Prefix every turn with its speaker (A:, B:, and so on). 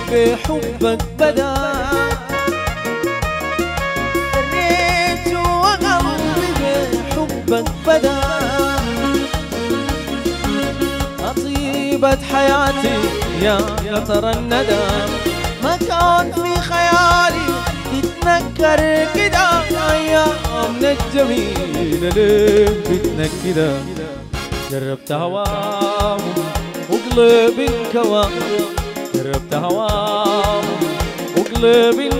A: بحبك بدا دريت وقلبي بحبك بدا طيبة حياتي يا قطر الندى ما كان في خيالي تتنكر كده أيامنا الجميلة ليه بتنكده جربت هواهم وقلبي انكوى جربت هواهم وقلبي